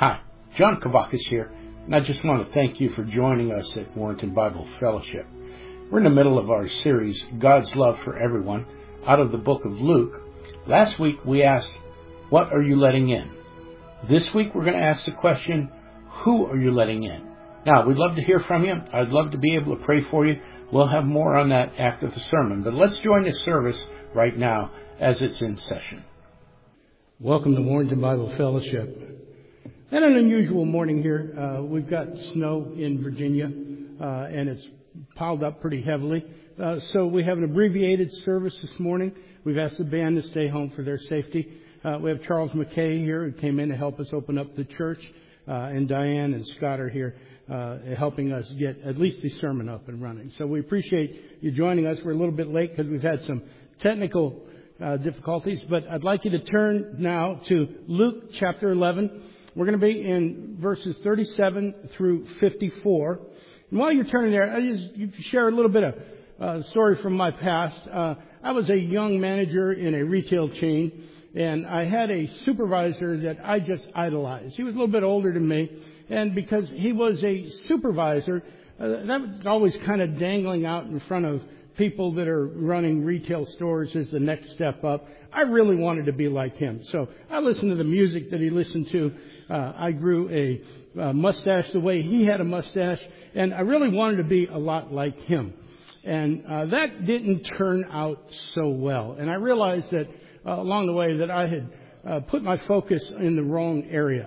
Hi, John Kavakis here, and I just want to thank you for joining us at Warrenton Bible Fellowship. We're in the middle of our series, God's Love for Everyone, out of the book of Luke. Last week we asked, what are you letting in? This week we're going to ask the question, who are you letting in? Now, we'd love to hear from you. I'd love to be able to pray for you. We'll have more on that after the sermon, but let's join the service right now as it's in session. Welcome to Warrenton Bible Fellowship. And an unusual morning here. We've got snow in Virginia, and it's piled up pretty heavily. So we have an abbreviated service this morning. We've asked the band to stay home for their safety. We have Charles McKay here who came in to help us open up the church, and Diane and Scott are here helping us get at least the sermon up and running. So we appreciate you joining us. We're a little bit late because we've had some technical difficulties, but I'd like you to turn now to Luke chapter 11. We're going to be in verses 37 through 54. And while you're turning there, I just share a little bit of story from my past. I was a young manager in a retail chain, and I had a supervisor that I just idolized. He was a little bit older than me, and because he was a supervisor, that was always kind of dangling out in front of people that are running retail stores as the next step up. I really wanted to be like him. So I listened to the music that he listened to. I grew a mustache the way he had a mustache, and I really wanted to be a lot like him. And that didn't turn out so well. And I realized that along the way that I had put my focus in the wrong area.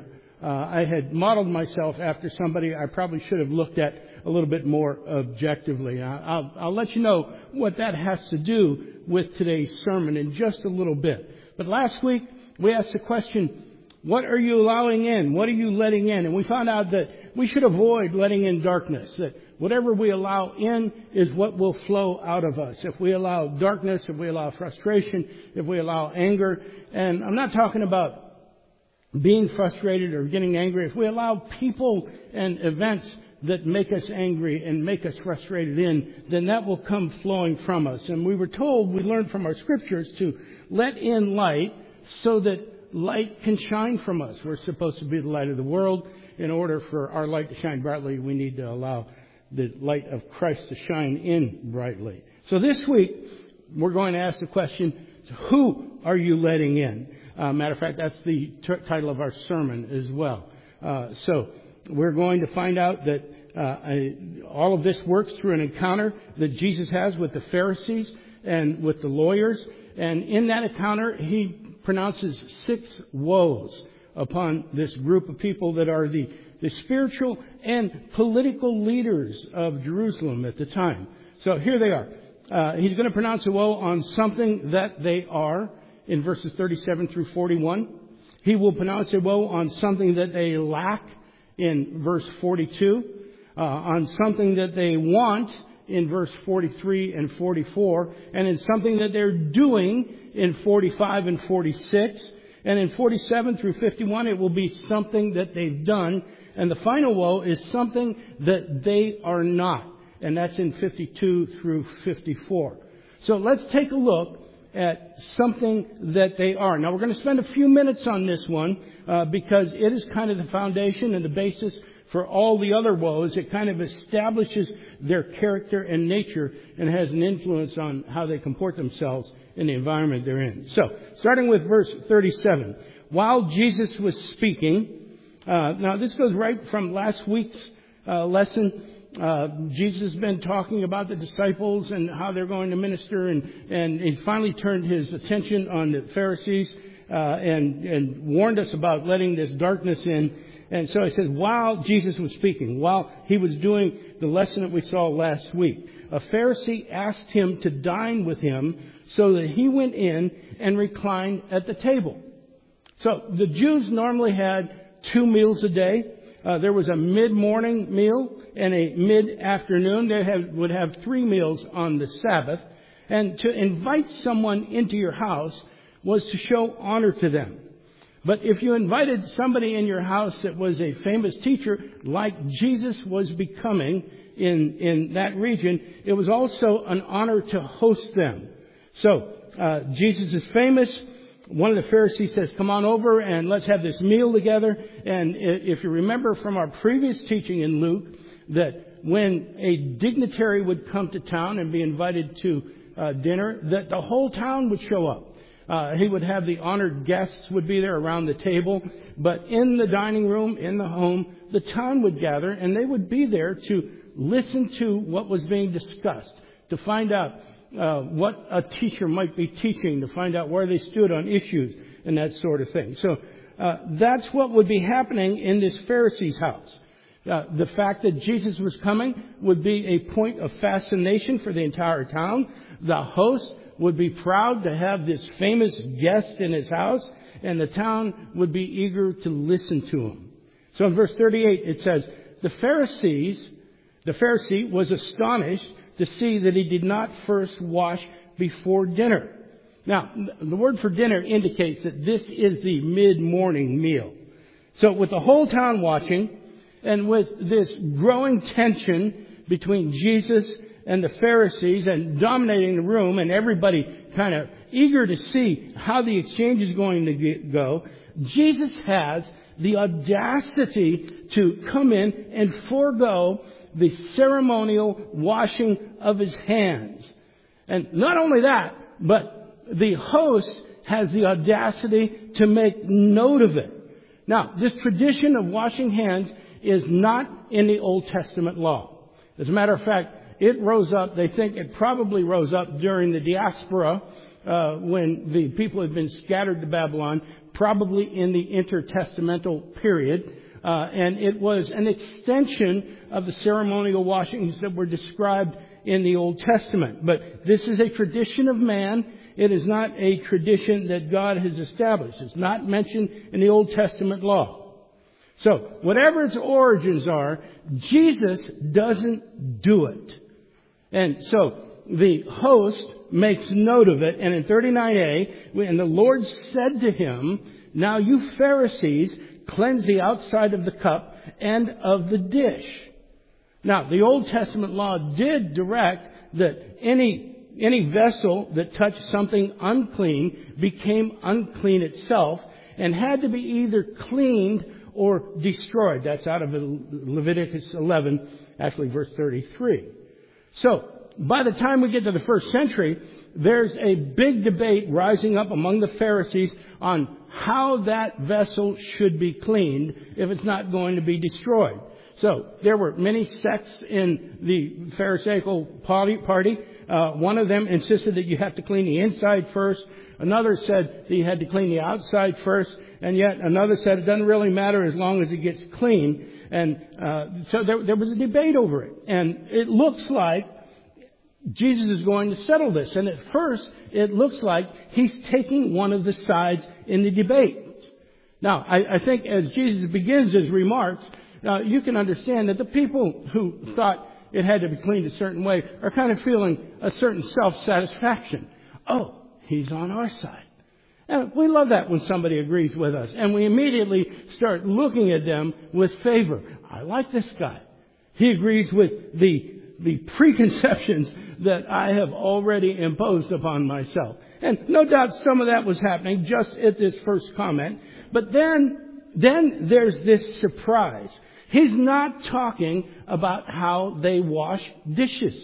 I had modeled myself after somebody I probably should have looked at a little bit more objectively. I'll let you know what that has to do with today's sermon in just a little bit. But last week we asked the question, what are you allowing in? What are you letting in? And we found out that we should avoid letting in darkness, that whatever we allow in is what will flow out of us. If we allow darkness, if we allow frustration, if we allow anger, and I'm not talking about being frustrated or getting angry. If we allow people and events that make us angry and make us frustrated in, then that will come flowing from us. And we learned from our scriptures to let in light so that light can shine from us. We're supposed to be the light of the world. In order for our light to shine brightly, we need to allow the light of Christ to shine in brightly. So this week, we're going to ask the question, who are you letting in? Matter of fact, that's the title of our sermon as well. So we're going to find out that all of this works through an encounter that Jesus has with the Pharisees and with the lawyers. And in that encounter, he pronounces 6 woes upon this group of people that are the spiritual and political leaders of Jerusalem at the time. So here they are. He's going to pronounce a woe on something that they are in verses 37 through 41. He will pronounce a woe on something that they lack in verse 42, on something that they want in verse 43 and 44, and in something that they're doing in 45 and 46. And in 47 through 51, it will be something that they've done. And the final woe is something that they are not. And that's in 52 through 54. So let's take a look at something that they are. Now, we're going to spend a few minutes on this one because it is kind of the foundation and the basis for all the other woes. It kind of establishes their character and nature and has an influence on how they comport themselves in the environment they're in. So, starting with verse 37. While Jesus was speaking, now this goes right from last week's lesson. Jesus has been talking about the disciples and how they're going to minister, and he finally turned his attention on the Pharisees and warned us about letting this darkness in. And so he says, while Jesus was speaking, while he was doing the lesson that we saw last week, a Pharisee asked him to dine with him so that he went in and reclined at the table. So the Jews normally had 2 meals a day. There was a mid-morning meal and a mid-afternoon. They would have 3 meals on the Sabbath. And to invite someone into your house was to show honor to them. But if you invited somebody in your house that was a famous teacher, like Jesus was becoming in that region, it was also an honor to host them. So Jesus is famous. one of the Pharisees says, come on over and let's have this meal together. And if you remember from our previous teaching in Luke, that when a dignitary would come to town and be invited to dinner, that the whole town would show up. He would have the honored guests would be there around the table. But in the dining room, in the home, the town would gather and they would be there to listen to what was being discussed, to find out what a teacher might be teaching, to find out where they stood on issues and that sort of thing. So that's what would be happening in this Pharisee's house. The fact that Jesus was coming would be a point of fascination for the entire town. The host would be proud to have this famous guest in his house, and the town would be eager to listen to him. So in verse 38 it says, the Pharisee was astonished to see that he did not first wash before dinner. Now, the word for dinner indicates that this is the mid-morning meal. So with the whole town watching, and with this growing tension between Jesus and the Pharisees and dominating the room and everybody kind of eager to see how the exchange is going to go, Jesus has the audacity to come in and forego the ceremonial washing of his hands. And not only that, but the host has the audacity to make note of it. Now, this tradition of washing hands is not in the Old Testament law. As a matter of fact, it rose up, they think it probably rose up during the diaspora, when the people had been scattered to Babylon, probably in the intertestamental period. And it was an extension of the ceremonial washings that were described in the Old Testament. But this is a tradition of man. It is not a tradition that God has established. It's not mentioned in the Old Testament law. So, whatever its origins are, Jesus doesn't do it. And so, the host makes note of it. And in 39a, and the Lord said to him, now you Pharisees cleanse the outside of the cup and of the dish. Now, the Old Testament law did direct that any vessel that touched something unclean became unclean itself and had to be either cleaned or destroyed. That's out of Leviticus 11, actually verse 33. So, by the time we get to the first century, there's a big debate rising up among the Pharisees on how that vessel should be cleaned if it's not going to be destroyed. So, there were many sects in the Pharisaical party. One of them insisted that you have to clean the inside first. Another said that you had to clean the outside first. And yet another said it doesn't really matter as long as it gets clean. And so there was a debate over it. And it looks like Jesus is going to settle this. And at first, it looks like he's taking one of the sides in the debate. Now, I think as Jesus begins his remarks, you can understand that the people who thought it had to be cleaned a certain way are kind of feeling a certain self-satisfaction. Oh, he's on our side. And we love that when somebody agrees with us. And we immediately start looking at them with favor. I like this guy. He agrees with the preconceptions that I have already imposed upon myself. And no doubt some of that was happening just at this first comment. But then there's this surprise. He's not talking about how they wash dishes.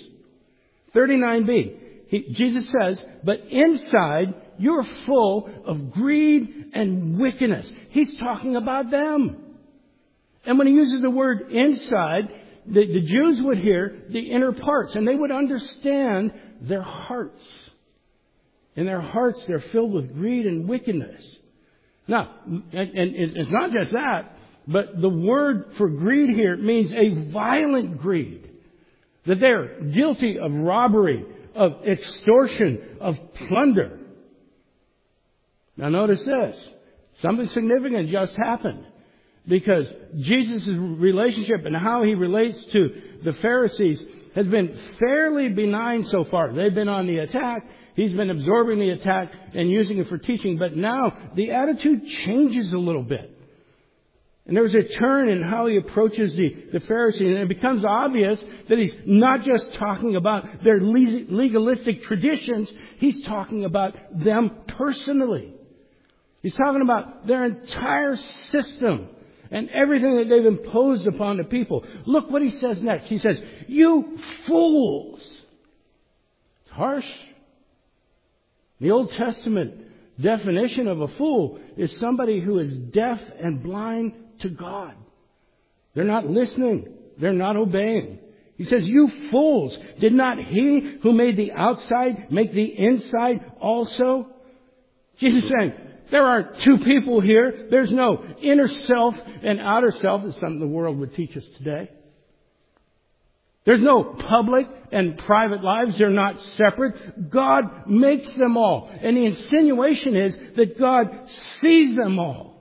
39b. Jesus says, but inside you're full of greed and wickedness. He's talking about them. And when he uses the word inside, the Jews would hear the inner parts, and they would understand their hearts. In their hearts, they're filled with greed and wickedness. Now, and it's not just that, but the word for greed here means a violent greed. That they're guilty of robbery, of extortion, of plunder. Now notice this. Something significant just happened. Because Jesus' relationship and how he relates to the Pharisees has been fairly benign so far. They've been on the attack. He's been absorbing the attack and using it for teaching. But now the attitude changes a little bit. And there's a turn in how he approaches the Pharisees. And it becomes obvious that he's not just talking about their legalistic traditions. He's talking about them personally. He's talking about their entire system and everything that they've imposed upon the people. Look what he says next. He says, "You fools." It's harsh. The Old Testament definition of a fool is somebody who is deaf and blind to God. They're not listening. They're not obeying. He says, "You fools, did not He who made the outside make the inside also?" Jesus is saying, there aren't two people here. There's no inner self and outer self. It's something the world would teach us today. There's no public and private lives. They're not separate. God makes them all. And the insinuation is that God sees them all.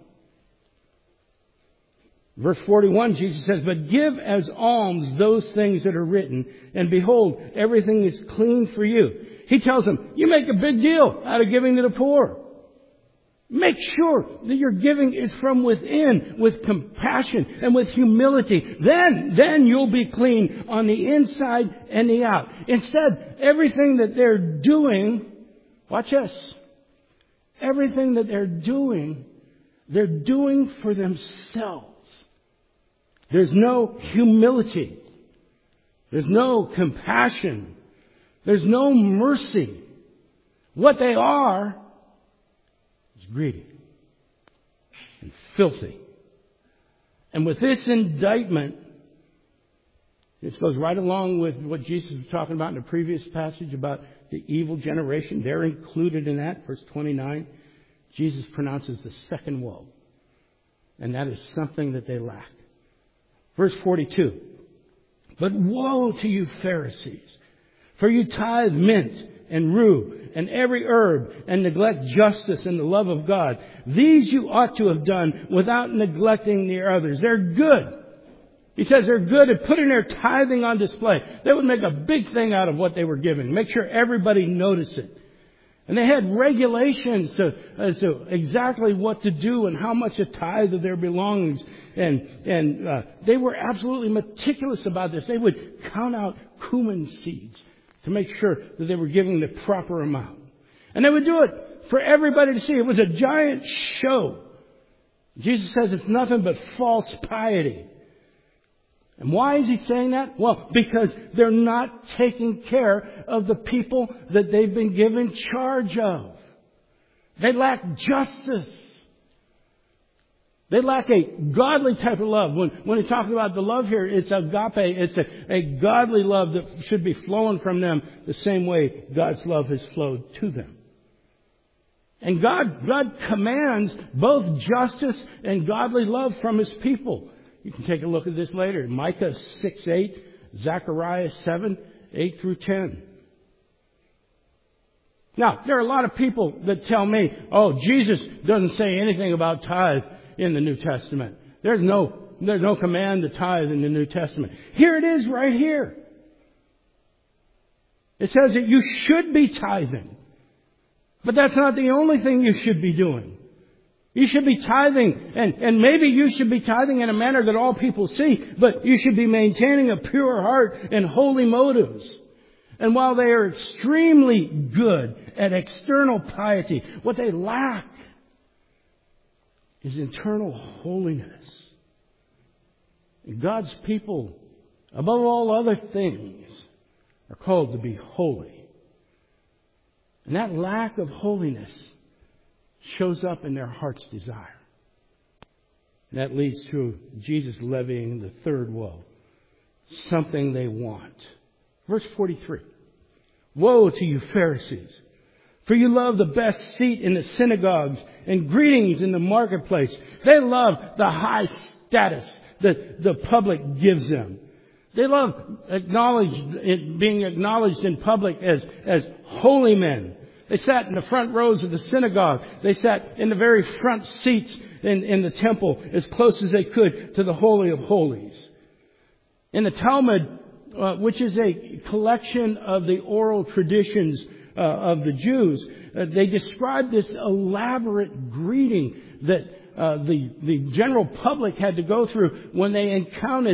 Verse 41, Jesus says, "But give as alms those things that are written, and behold, everything is clean for you." He tells them, you make a big deal out of giving to the poor. Make sure that your giving is from within, with compassion and with humility. Then you'll be clean on the inside and the out. Instead, everything that they're doing, watch this, everything that they're doing for themselves. There's no humility. There's no compassion. There's no mercy. What they are is greedy and filthy. And with this indictment, this goes right along with what Jesus was talking about in the previous passage about the evil generation. They're included in that. Verse 29, Jesus pronounces the second woe. And that is something that they lack. Verse 42, "But woe to you, Pharisees, for you tithe mint and rue and every herb and neglect justice and the love of God. These you ought to have done without neglecting the others." They're good. He says they're good at putting their tithing on display. They would make a big thing out of what they were giving. Make sure everybody noticed it. And they had regulations as to exactly what to do and how much a tithe of their belongings. And they were absolutely meticulous about this. They would count out cumin seeds to make sure that they were giving the proper amount. And they would do it for everybody to see. It was a giant show. Jesus says it's nothing but false piety. And why is he saying that? Well, because they're not taking care of the people that they've been given charge of. They lack justice. They lack a godly type of love. When he talks about the love here, it's agape. It's a godly love that should be flowing from them the same way God's love has flowed to them. And God commands both justice and godly love from His people. You can take a look at this later. Micah 6:8, Zechariah 7:8 through 10. Now, there are a lot of people that tell me, oh, Jesus doesn't say anything about tithe in the New Testament. There's no command to tithe in the New Testament. Here it is right here. It says that you should be tithing. But that's not the only thing you should be doing. You should be tithing, and maybe you should be tithing in a manner that all people see, but you should be maintaining a pure heart and holy motives. And while they are extremely good at external piety, what they lack is internal holiness. And God's people, above all other things, are called to be holy. And that lack of holiness shows up in their heart's desire. And that leads to Jesus levying the third woe. Something they want. Verse 43. "Woe to you, Pharisees, for you love the best seat in the synagogues and greetings in the marketplace." They love the high status that the public gives them. They love being acknowledged in public as holy men. They sat in the front rows of the synagogue. They sat in the very front seats in the temple as close as they could to the Holy of Holies. In the Talmud, which is a collection of the oral traditions of the Jews, they describe this elaborate greeting that the general public had to go through when they encountered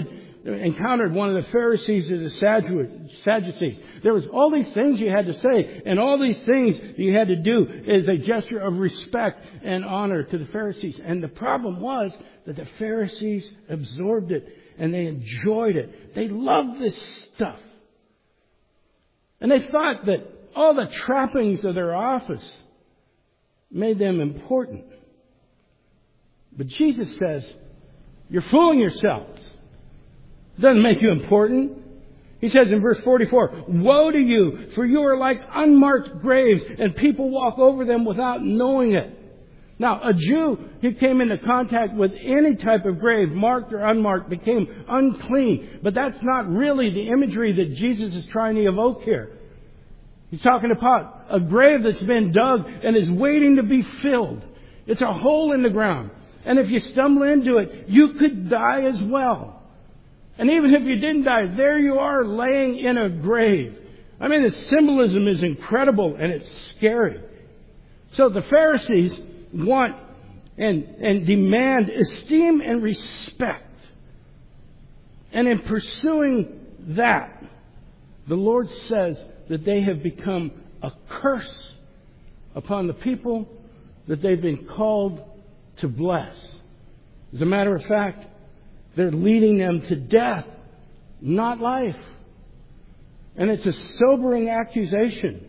encountered one of the Pharisees or the Sadducees. There was all these things you had to say, and all these things you had to do as a gesture of respect and honor to the Pharisees. And the problem was that the Pharisees absorbed it, and they enjoyed it. They loved this stuff. And they thought that all the trappings of their office made them important. But Jesus says, you're fooling yourselves. It doesn't make you important. He says in verse 44, woe to you, for you are like unmarked graves, and people walk over them without knowing it. Now, a Jew who came into contact with any type of grave, marked or unmarked, became unclean. But that's not really the imagery that Jesus is trying to evoke here. He's talking about a grave that's been dug and is waiting to be filled. It's a hole in the ground. And if you stumble into it, you could die as well. And even if you didn't die, there you are laying in a grave. I mean, the symbolism is incredible and it's scary. So the Pharisees want and demand esteem and respect. And in pursuing that, the Lord says that they have become a curse upon the people that they've been called to bless. As a matter of fact, they're leading them to death, not life. And it's a sobering accusation.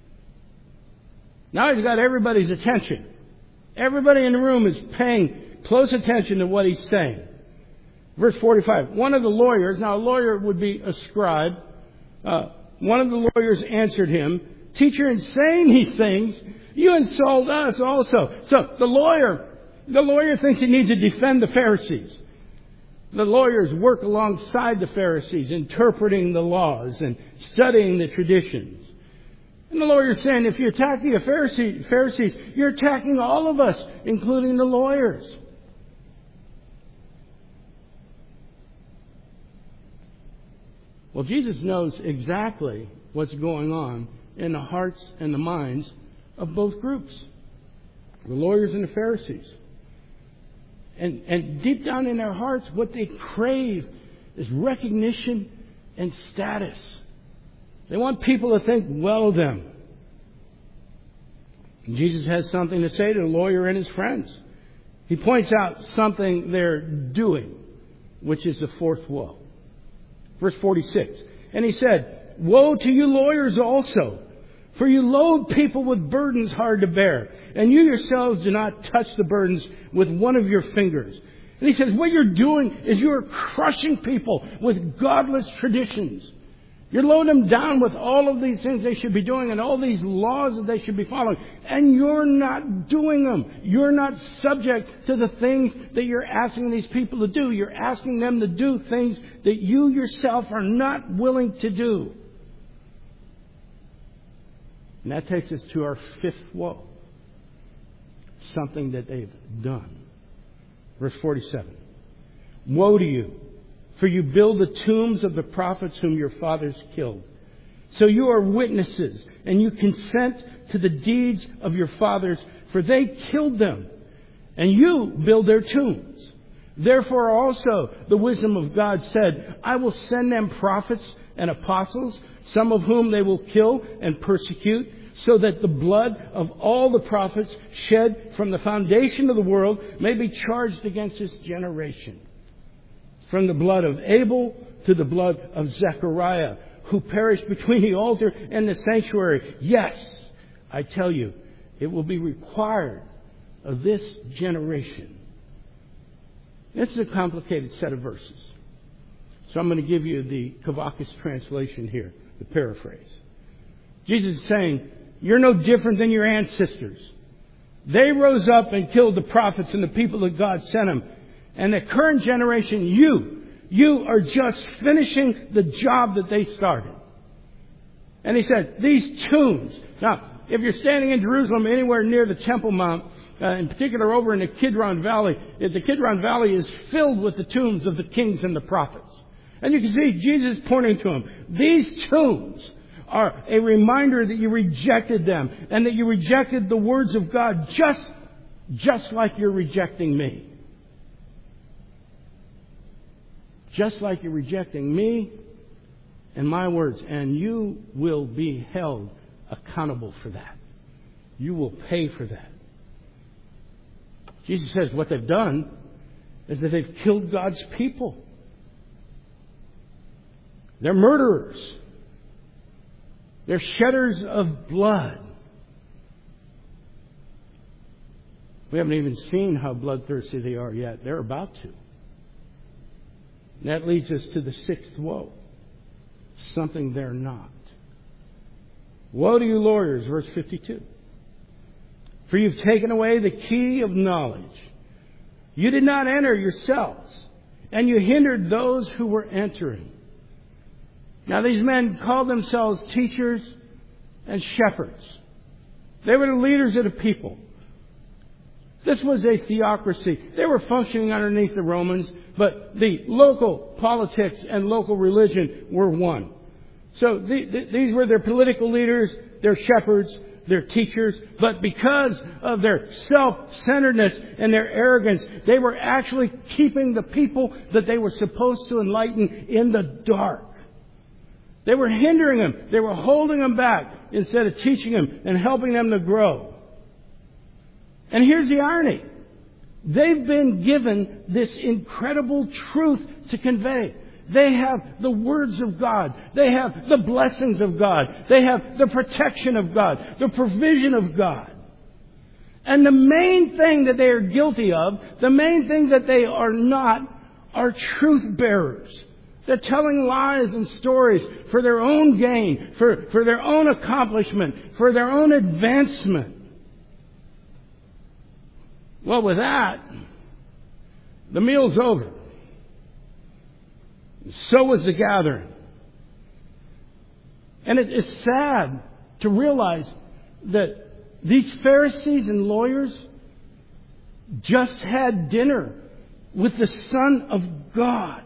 Now he's got everybody's attention. Everybody in the room is paying close attention to what he's saying. Verse 45. One of the lawyers, now a lawyer would be a scribe, one of the lawyers answered him, Teacher, in saying these things, you insult us also. So the lawyer thinks he needs to defend the Pharisees. The lawyers work alongside the Pharisees, interpreting the laws and studying the traditions. And the lawyer's saying, if you're attacking the Pharisees, you're attacking all of us, including the lawyers. Well, Jesus knows exactly what's going on in the hearts and the minds of both groups, the lawyers and the Pharisees. And deep down in their hearts, what they crave is recognition and status. They want people to think well of them. And Jesus has something to say to the lawyer and his friends. He points out something they're doing, which is the fourth woe. Verse 46. And he said, Woe to you lawyers also, for you load people with burdens hard to bear, and you yourselves do not touch the burdens with one of your fingers. And he says, what you're doing is you're crushing people with godless traditions. You're loading them down with all of these things they should be doing and all these laws that they should be following. And you're not doing them. You're not subject to the things that you're asking these people to do. You're asking them to do things that you yourself are not willing to do. And that takes us to our fifth woe. Something that they've done. Verse 47. Woe to you, for you build the tombs of the prophets whom your fathers killed. So you are witnesses, and you consent to the deeds of your fathers, for they killed them, and you build their tombs. Therefore also the wisdom of God said, I will send them prophets and apostles, some of whom they will kill and persecute, so that the blood of all the prophets shed from the foundation of the world may be charged against this generation. From the blood of Abel to the blood of Zechariah, who perished between the altar and the sanctuary. Yes, I tell you, it will be required of this generation. This is a complicated set of verses. So I'm going to give you the Kavakis translation here, the paraphrase. Jesus is saying, you're no different than your ancestors. They rose up and killed the prophets and the people that God sent them. And the current generation, you are just finishing the job that they started. And he said, these tombs. Now, if you're standing in Jerusalem anywhere near the Temple Mount, in particular over in the Kidron Valley, the Kidron Valley is filled with the tombs of the kings and the prophets. And you can see Jesus pointing to them. These tombs are a reminder that you rejected them and that you rejected the words of God just like you're rejecting me. just like you're rejecting me and my words, and you will be held accountable for that. You will pay for that. Jesus says what they've done is that they've killed God's people. They're murderers. They're shedders of blood. We haven't even seen how bloodthirsty they are yet. They're about to. And that leads us to the sixth woe. Something they're not. Woe to you lawyers, verse 52. For you've taken away the key of knowledge. You did not enter yourselves, and you hindered those who were entering. Now these men called themselves teachers and shepherds. They were the leaders of the people. This was a theocracy. They were functioning underneath the Romans, but the local politics and local religion were one. So these were their political leaders, their shepherds, their teachers, but because of their self-centeredness and their arrogance, they were actually keeping the people that they were supposed to enlighten in the dark. They were hindering them. They were holding them back instead of teaching them and helping them to grow. And here's the irony. They've been given this incredible truth to convey. They have the words of God. They have the blessings of God. They have the protection of God, the provision of God. And the main thing that they are guilty of, the main thing that they are not, are truth bearers. They're telling lies and stories for their own gain, for their own accomplishment, for their own advancement. Well, with that, the meal's over. So was the gathering. And it's sad to realize that these Pharisees and lawyers just had dinner with the Son of God.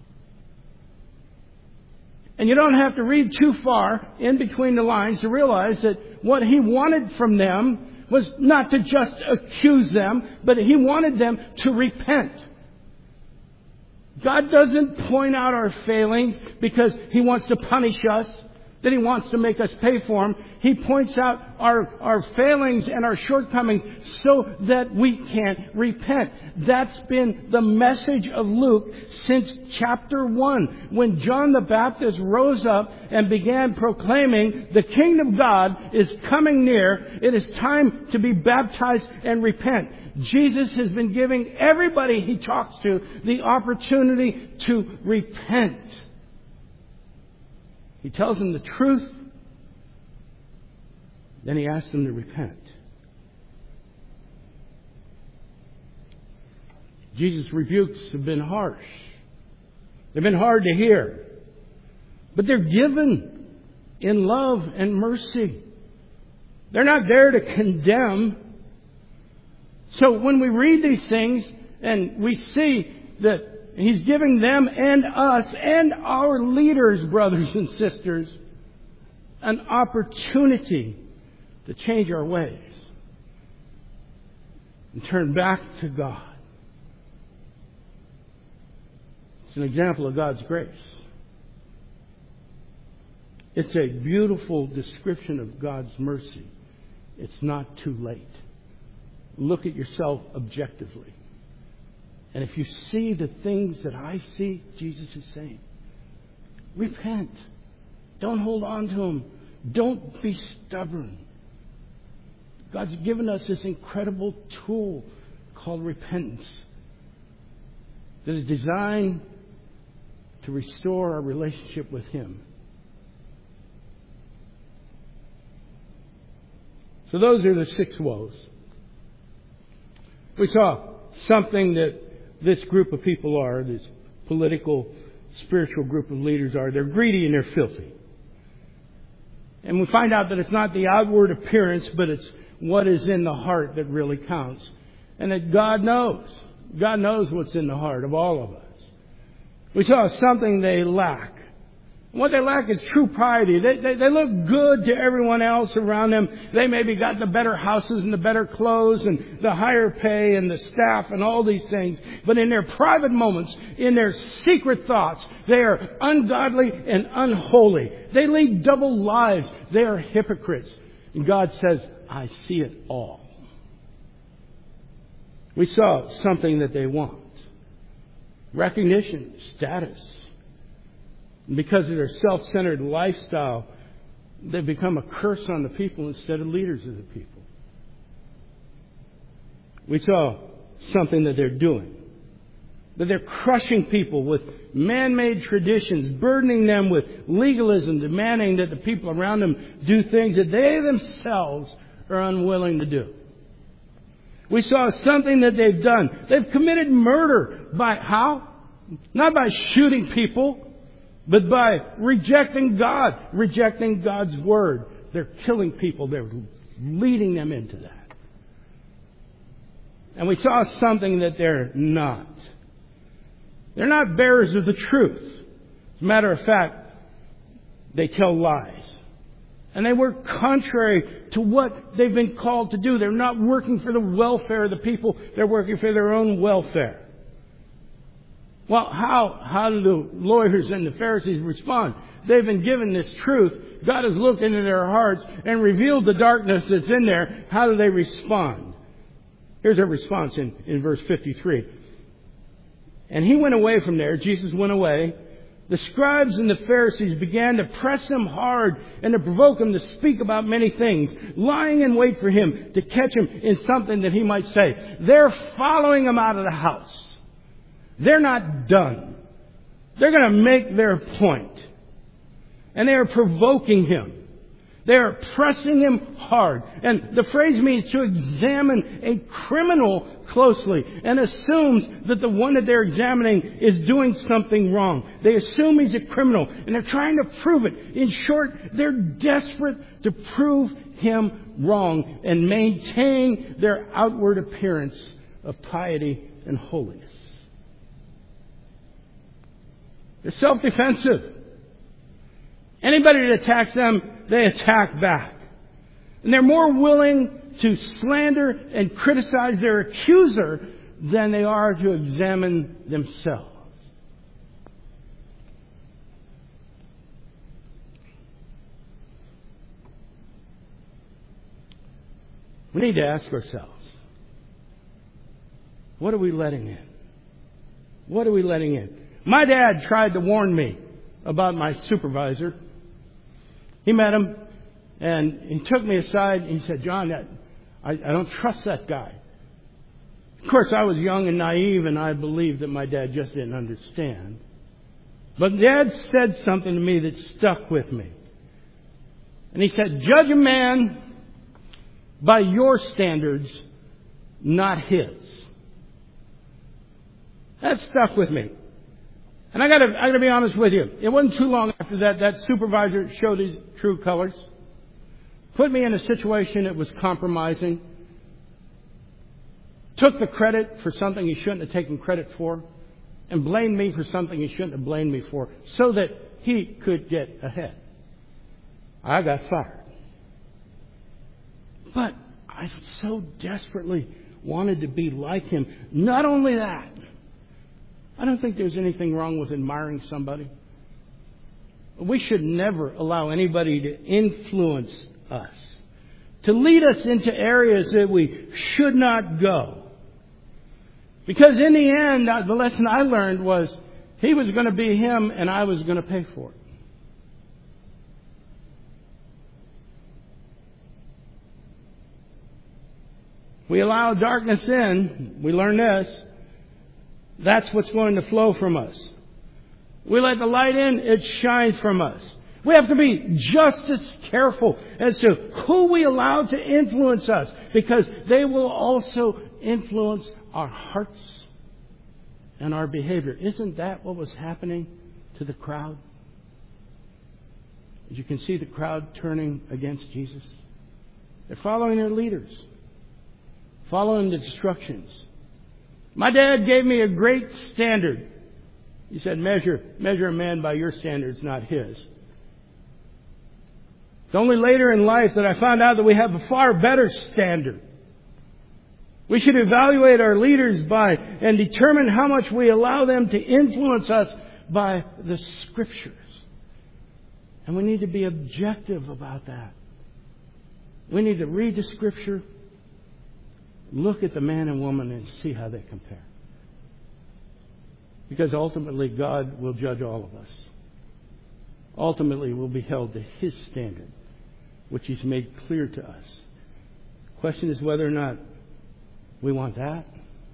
And you don't have to read too far in between the lines to realize that what He wanted from them was not to just accuse them, but He wanted them to repent. God doesn't point out our failings because He wants to punish us, that He wants to make us pay for them. He points out our failings and our shortcomings so that we can repent. That's been the message of Luke since chapter 1, when John the Baptist rose up and began proclaiming, the kingdom of God is coming near. It is time to be baptized and repent. Jesus has been giving everybody He talks to the opportunity to repent. He tells them the truth, then He asks them to repent. Jesus' rebukes have been harsh. They've been hard to hear. But they're given in love and mercy. They're not there to condemn. So when we read these things and we see that He's giving them and us and our leaders, brothers and sisters, an opportunity to change our ways and turn back to God. It's an example of God's grace. It's a beautiful description of God's mercy. It's not too late. Look at yourself objectively. And if you see the things that I see, Jesus is saying, repent. Don't hold on to them. Don't be stubborn. God's given us this incredible tool called repentance that is designed to restore our relationship with Him. So those are the 6 woes. We saw something that this group of people are, this political, spiritual group of leaders are. They're greedy and they're filthy. And we find out that it's not the outward appearance, but it's what is in the heart that really counts. And that God knows. God knows what's in the heart of all of us. We saw something they lack. What they lack is true piety. They look good to everyone else around them. They maybe got the better houses and the better clothes and the higher pay and the staff and all these things. But in their private moments, in their secret thoughts, they are ungodly and unholy. They lead double lives. They are hypocrites. And God says, I see it all. We saw something that they want. Recognition, status. Because of their self-centered lifestyle, they become a curse on the people instead of leaders of the people. We saw something that they're doing. That they're crushing people with man-made traditions, burdening them with legalism, demanding that the people around them do things that they themselves are unwilling to do. We saw something that they've done. They've committed murder by how? Not by shooting people, but by rejecting God, rejecting God's Word. They're killing people. They're leading them into that. And we saw something that they're not. They're not bearers of the truth. As a matter of fact, they tell lies. And they work contrary to what they've been called to do. They're not working for the welfare of the people. They're working for their own welfare. Well, how do the lawyers and the Pharisees respond? They've been given this truth. God has looked into their hearts and revealed the darkness that's in there. How do they respond? Here's their response in verse 53. And he went away from there. Jesus went away. The scribes and the Pharisees began to press him hard and to provoke him to speak about many things, lying in wait for him to catch him in something that he might say. They're following him out of the house. They're not done. They're going to make their point. And they are provoking him. They are pressing him hard. And the phrase means to examine a criminal closely and assumes that the one that they're examining is doing something wrong. They assume he's a criminal and they're trying to prove it. In short, they're desperate to prove him wrong and maintain their outward appearance of piety and holiness. They're self-defensive. Anybody that attacks them, they attack back. And they're more willing to slander and criticize their accuser than they are to examine themselves. We need to ask ourselves, what are we letting in? What are we letting in? My dad tried to warn me about my supervisor. He met him and he took me aside and he said, John, I don't trust that guy. Of course, I was young and naive and I believed that my dad just didn't understand. But Dad said something to me that stuck with me. And he said, judge a man by your standards, not his. That stuck with me. And I gotta be honest with you. It wasn't too long after that supervisor showed his true colors. Put me in a situation that was compromising. Took the credit for something he shouldn't have taken credit for. And blamed me for something he shouldn't have blamed me for. So that he could get ahead. I got fired. But I so desperately wanted to be like him. Not only that, I don't think there's anything wrong with admiring somebody. We should never allow anybody to influence us, to lead us into areas that we should not go. Because in the end, the lesson I learned was he was going to be him and I was going to pay for it. We allow darkness in, we learn this, that's what's going to flow from us. We let the light in, it shines from us. We have to be just as careful as to who we allow to influence us, because they will also influence our hearts and our behavior. Isn't that what was happening to the crowd? As you can see, the crowd turning against Jesus. They're following their leaders, following the instructions. My dad gave me a great standard. You said, measure a man by your standards, not his. It's only later in life that I found out that we have a far better standard. We should evaluate our leaders by and determine how much we allow them to influence us by the Scriptures. And we need to be objective about that. We need to read the Scripture, look at the man and woman, and see how they compare. Because ultimately God will judge all of us. Ultimately we'll be held to His standard, which He's made clear to us. The question is whether or not we want that,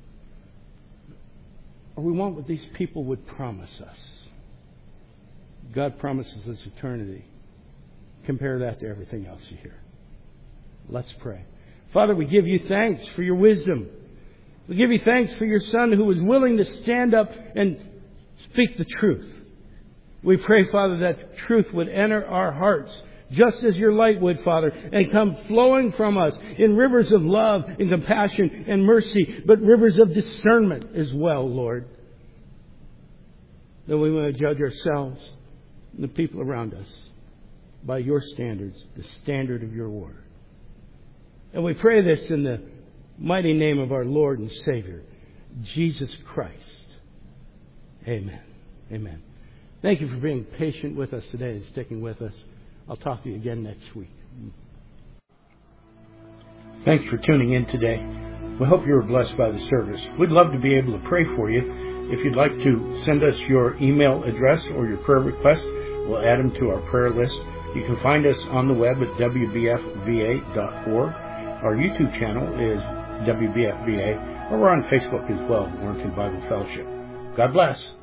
or we want what these people would promise us. God promises us eternity. Compare that to everything else you hear. Let's pray. Father, we give you thanks for your wisdom. We give you thanks for your Son who was willing to stand up and speak the truth. We pray, Father, that truth would enter our hearts just as your light would, Father, and come flowing from us in rivers of love and compassion and mercy, but rivers of discernment as well, Lord. That we may judge ourselves and the people around us by your standards, the standard of your word. And we pray this in the mighty name of our Lord and Savior, Jesus Christ. Amen. Amen. Thank you for being patient with us today and sticking with us. I'll talk to you again next week. Thanks for tuning in today. We hope you were blessed by the service. We'd love to be able to pray for you. If you'd like to send us your email address or your prayer request, we'll add them to our prayer list. You can find us on the web at wbfva.org. Our YouTube channel is WBFVA, or we're on Facebook as well, Warrenton Bible Fellowship. God bless.